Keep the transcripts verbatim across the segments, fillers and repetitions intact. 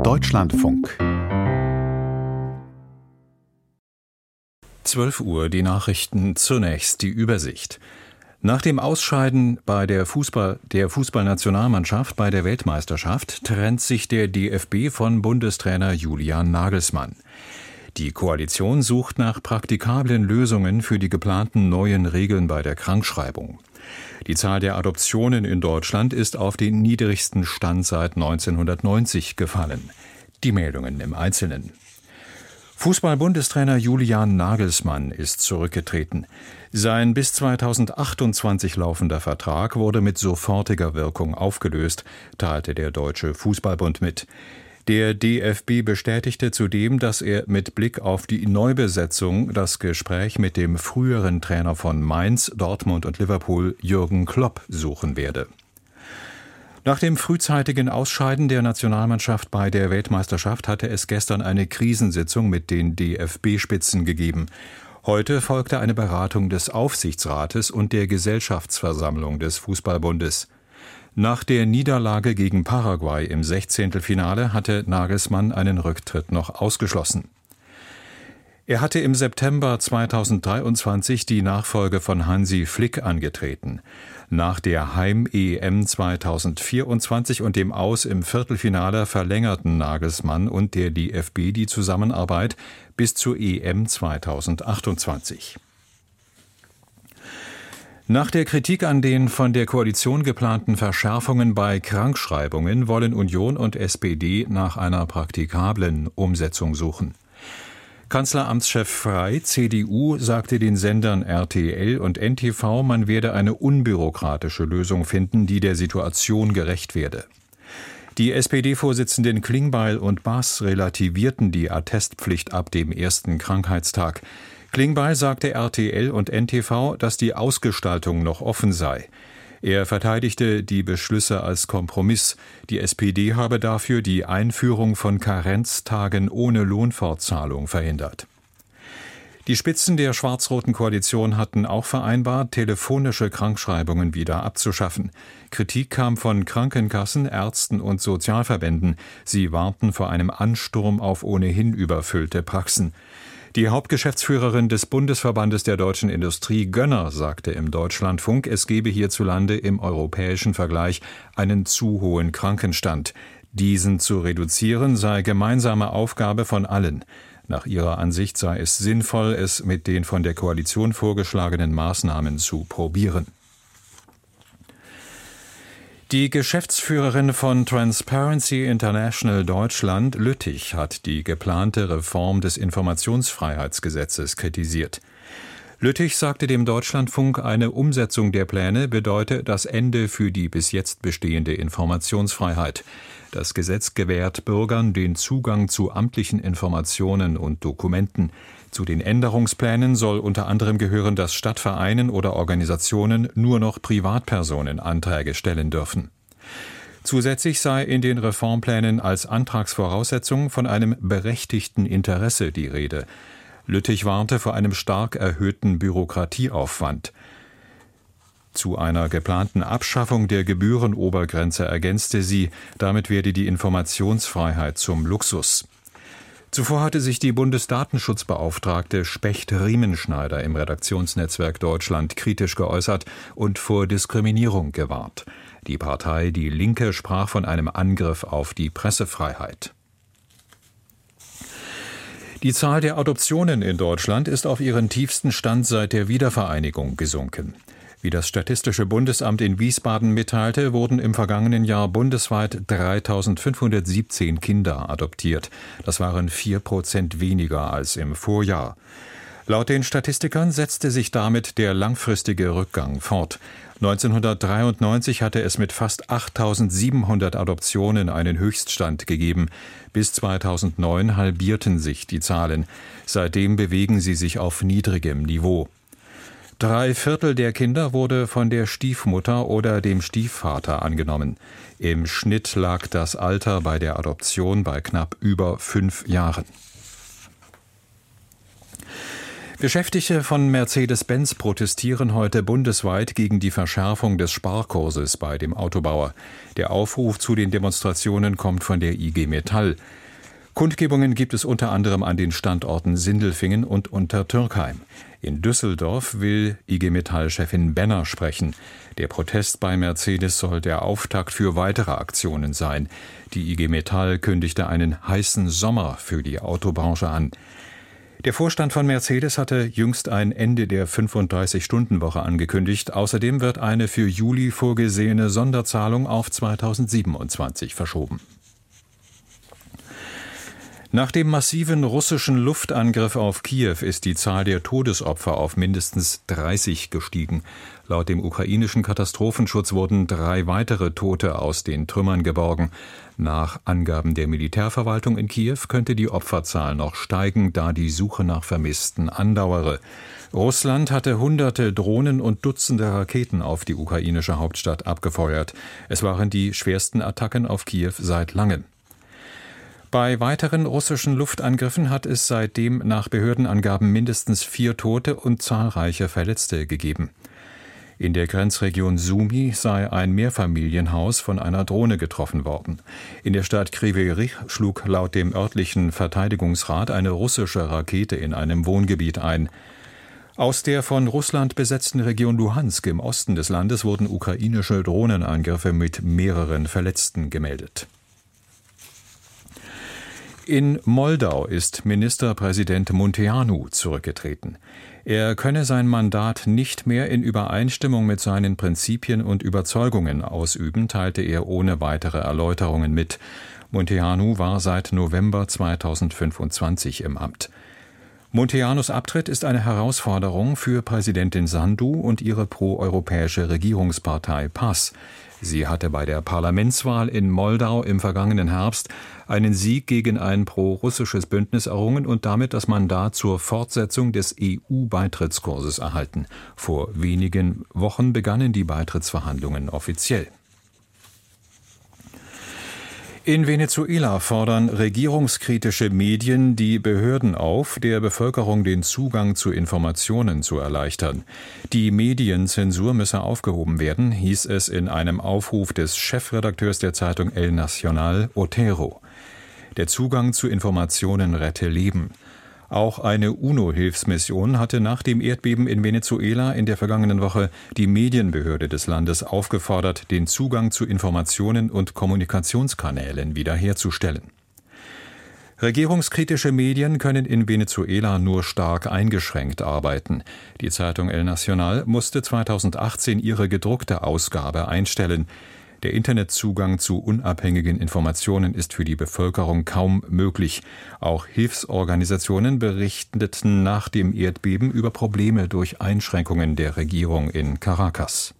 Deutschlandfunk. zwölf Uhr, die Nachrichten, zunächst die Übersicht. Nach dem Ausscheiden bei der Fußball, der Fußballnationalmannschaft bei der Weltmeisterschaft trennt sich der D F B von Bundestrainer Julian Nagelsmann. Die Koalition sucht nach praktikablen Lösungen für die geplanten neuen Regeln bei der Krankschreibung. Die Zahl der Adoptionen in Deutschland ist auf den niedrigsten Stand seit neunzehnhundertneunzig gefallen. Die Meldungen im Einzelnen. Fußball-Bundestrainer Julian Nagelsmann ist zurückgetreten. Sein bis zweitausendachtundzwanzig laufender Vertrag wurde mit sofortiger Wirkung aufgelöst, teilte der Deutsche Fußballbund mit. Der D F B bestätigte zudem, dass er mit Blick auf die Neubesetzung das Gespräch mit dem früheren Trainer von Mainz, Dortmund und Liverpool, Jürgen Klopp, suchen werde. Nach dem frühzeitigen Ausscheiden der Nationalmannschaft bei der Weltmeisterschaft hatte es gestern eine Krisensitzung mit den D F B-Spitzen gegeben. Heute folgte eine Beratung des Aufsichtsrates und der Gesellschaftsversammlung des Fußballbundes. Nach der Niederlage gegen Paraguay im Sechzehntelfinale hatte Nagelsmann einen Rücktritt noch ausgeschlossen. Er hatte im September zweitausenddreiundzwanzig die Nachfolge von Hansi Flick angetreten. Nach der Heim-E M zweitausendvierundzwanzig und dem Aus im Viertelfinale verlängerten Nagelsmann und der D F B die Zusammenarbeit bis zur E M zweitausendachtundzwanzig. Nach der Kritik an den von der Koalition geplanten Verschärfungen bei Krankschreibungen wollen Union und S P D nach einer praktikablen Umsetzung suchen. Kanzleramtschef Frey, C D U, sagte den Sendern R T L und N T V, man werde eine unbürokratische Lösung finden, die der Situation gerecht werde. Die S P D-Vorsitzenden Klingbeil und Baas relativierten die Attestpflicht ab dem ersten Krankheitstag. Klingbeil sagte R T L und N T V, dass die Ausgestaltung noch offen sei. Er verteidigte die Beschlüsse als Kompromiss. Die S P D habe dafür die Einführung von Karenztagen ohne Lohnfortzahlung verhindert. Die Spitzen der schwarz-roten Koalition hatten auch vereinbart, telefonische Krankschreibungen wieder abzuschaffen. Kritik kam von Krankenkassen, Ärzten und Sozialverbänden. Sie warnten vor einem Ansturm auf ohnehin überfüllte Praxen. Die Hauptgeschäftsführerin des Bundesverbandes der deutschen Industrie, Gönner, sagte im Deutschlandfunk, es gebe hierzulande im europäischen Vergleich einen zu hohen Krankenstand. Diesen zu reduzieren sei gemeinsame Aufgabe von allen. Nach ihrer Ansicht sei es sinnvoll, es mit den von der Koalition vorgeschlagenen Maßnahmen zu probieren. Die Geschäftsführerin von Transparency International Deutschland, Lüttich, hat die geplante Reform des Informationsfreiheitsgesetzes kritisiert. Lüttich sagte dem Deutschlandfunk, eine Umsetzung der Pläne bedeute das Ende für die bis jetzt bestehende Informationsfreiheit. Das Gesetz gewährt Bürgern den Zugang zu amtlichen Informationen und Dokumenten. Zu den Änderungsplänen soll unter anderem gehören, dass statt Vereinen oder Organisationen nur noch Privatpersonen Anträge stellen dürfen. Zusätzlich sei in den Reformplänen als Antragsvoraussetzung von einem berechtigten Interesse die Rede. Lüttich warnte vor einem stark erhöhten Bürokratieaufwand. Zu einer geplanten Abschaffung der Gebührenobergrenze ergänzte sie, damit werde die Informationsfreiheit zum Luxus. Zuvor hatte sich die Bundesdatenschutzbeauftragte Specht-Riemenschneider im Redaktionsnetzwerk Deutschland kritisch geäußert und vor Diskriminierung gewarnt. Die Partei Die Linke sprach von einem Angriff auf die Pressefreiheit. Die Zahl der Adoptionen in Deutschland ist auf ihren tiefsten Stand seit der Wiedervereinigung gesunken. Wie das Statistische Bundesamt in Wiesbaden mitteilte, wurden im vergangenen Jahr bundesweit dreitausendfünfhundertsiebzehn Kinder adoptiert. Das waren vier Prozent weniger als im Vorjahr. Laut den Statistikern setzte sich damit der langfristige Rückgang fort. neunzehnhundertdreiundneunzig hatte es mit fast achttausendsiebenhundert Adoptionen einen Höchststand gegeben. Bis zweitausendneun halbierten sich die Zahlen. Seitdem bewegen sie sich auf niedrigem Niveau. Drei Viertel der Kinder wurde von der Stiefmutter oder dem Stiefvater angenommen. Im Schnitt lag das Alter bei der Adoption bei knapp über fünf Jahren. Beschäftigte von Mercedes-Benz protestieren heute bundesweit gegen die Verschärfung des Sparkurses bei dem Autobauer. Der Aufruf zu den Demonstrationen kommt von der I G Metall. Kundgebungen gibt es unter anderem an den Standorten Sindelfingen und Untertürkheim. In Düsseldorf will I G Metall-Chefin Benner sprechen. Der Protest bei Mercedes soll der Auftakt für weitere Aktionen sein. Die I G Metall kündigte einen heißen Sommer für die Autobranche an. Der Vorstand von Mercedes hatte jüngst ein Ende der fünfunddreißig-Stunden-Woche angekündigt. Außerdem wird eine für Juli vorgesehene Sonderzahlung auf zweitausendsiebenundzwanzig verschoben. Nach dem massiven russischen Luftangriff auf Kiew ist die Zahl der Todesopfer auf mindestens dreißig gestiegen. Laut dem ukrainischen Katastrophenschutz wurden drei weitere Tote aus den Trümmern geborgen. Nach Angaben der Militärverwaltung in Kiew könnte die Opferzahl noch steigen, da die Suche nach Vermissten andauere. Russland hatte hunderte Drohnen und Dutzende Raketen auf die ukrainische Hauptstadt abgefeuert. Es waren die schwersten Attacken auf Kiew seit langem. Bei weiteren russischen Luftangriffen hat es seitdem nach Behördenangaben mindestens vier Tote und zahlreiche Verletzte gegeben. In der Grenzregion Sumy sei ein Mehrfamilienhaus von einer Drohne getroffen worden. In der Stadt Kryvyi Rih schlug laut dem örtlichen Verteidigungsrat eine russische Rakete in einem Wohngebiet ein. Aus der von Russland besetzten Region Luhansk im Osten des Landes wurden ukrainische Drohnenangriffe mit mehreren Verletzten gemeldet. In Moldau ist Ministerpräsident Munteanu zurückgetreten. Er könne sein Mandat nicht mehr in Übereinstimmung mit seinen Prinzipien und Überzeugungen ausüben, teilte er ohne weitere Erläuterungen mit. Munteanu war seit November zweitausendfünfundzwanzig im Amt. Munteanus Abtritt ist eine Herausforderung für Präsidentin Sandu und ihre proeuropäische Regierungspartei P A S. Sie hatte bei der Parlamentswahl in Moldau im vergangenen Herbst einen Sieg gegen ein pro-russisches Bündnis errungen und damit das Mandat zur Fortsetzung des E U-Beitrittskurses erhalten. Vor wenigen Wochen begannen die Beitrittsverhandlungen offiziell. In Venezuela fordern regierungskritische Medien die Behörden auf, der Bevölkerung den Zugang zu Informationen zu erleichtern. Die Medienzensur müsse aufgehoben werden, hieß es in einem Aufruf des Chefredakteurs der Zeitung El Nacional, Otero. Der Zugang zu Informationen rette Leben. Auch eine UNO-Hilfsmission hatte nach dem Erdbeben in Venezuela in der vergangenen Woche die Medienbehörde des Landes aufgefordert, den Zugang zu Informationen und Kommunikationskanälen wiederherzustellen. Regierungskritische Medien können in Venezuela nur stark eingeschränkt arbeiten. Die Zeitung El Nacional musste zweitausendachtzehn ihre gedruckte Ausgabe einstellen. Der Internetzugang zu unabhängigen Informationen ist für die Bevölkerung kaum möglich. Auch Hilfsorganisationen berichteten nach dem Erdbeben über Probleme durch Einschränkungen der Regierung in Caracas.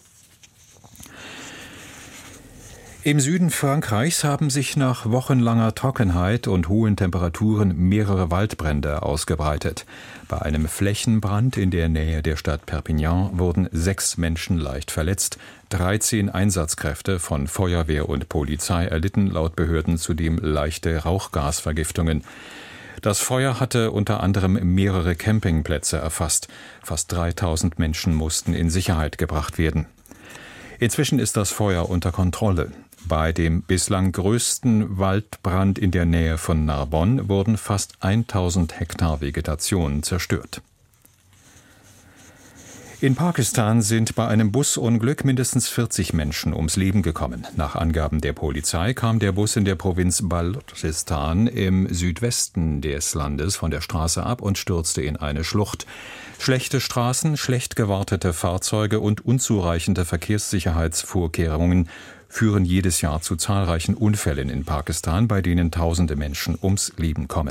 Im Süden Frankreichs haben sich nach wochenlanger Trockenheit und hohen Temperaturen mehrere Waldbrände ausgebreitet. Bei einem Flächenbrand in der Nähe der Stadt Perpignan wurden sechs Menschen leicht verletzt. dreizehn Einsatzkräfte von Feuerwehr und Polizei erlitten laut Behörden zudem leichte Rauchgasvergiftungen. Das Feuer hatte unter anderem mehrere Campingplätze erfasst. Fast dreitausend Menschen mussten in Sicherheit gebracht werden. Inzwischen ist das Feuer unter Kontrolle. Bei dem bislang größten Waldbrand in der Nähe von Narbonne wurden fast tausend Hektar Vegetation zerstört. In Pakistan sind bei einem Busunglück mindestens vierzig Menschen ums Leben gekommen. Nach Angaben der Polizei kam der Bus in der Provinz Balochistan im Südwesten des Landes von der Straße ab und stürzte in eine Schlucht. Schlechte Straßen, schlecht gewartete Fahrzeuge und unzureichende Verkehrssicherheitsvorkehrungen führen jedes Jahr zu zahlreichen Unfällen in Pakistan, bei denen tausende Menschen ums Leben kommen.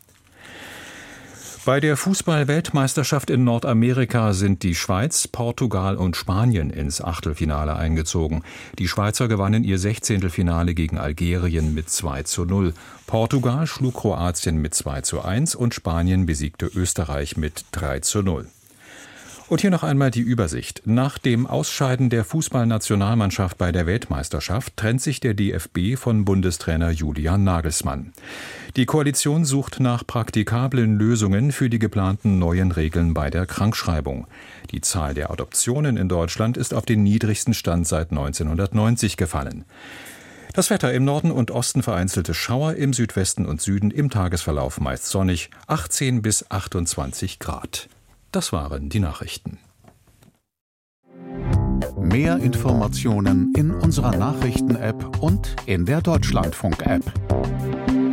Bei der Fußball-Weltmeisterschaft in Nordamerika sind die Schweiz, Portugal und Spanien ins Achtelfinale eingezogen. Die Schweizer gewannen ihr Sechzehntelfinale gegen Algerien mit zwei zu null. Portugal schlug Kroatien mit zwei zu eins und Spanien besiegte Österreich mit drei zu null. Und hier noch einmal die Übersicht. Nach dem Ausscheiden der Fußballnationalmannschaft bei der Weltmeisterschaft trennt sich der D F B von Bundestrainer Julian Nagelsmann. Die Koalition sucht nach praktikablen Lösungen für die geplanten neuen Regeln bei der Krankschreibung. Die Zahl der Adoptionen in Deutschland ist auf den niedrigsten Stand seit neunzehnhundertneunzig gefallen. Das Wetter: im Norden und Osten vereinzelte Schauer, im Südwesten und Süden im Tagesverlauf meist sonnig, achtzehn bis achtundzwanzig Grad. Das waren die Nachrichten. Mehr Informationen in unserer Nachrichten-App und in der Deutschlandfunk-App.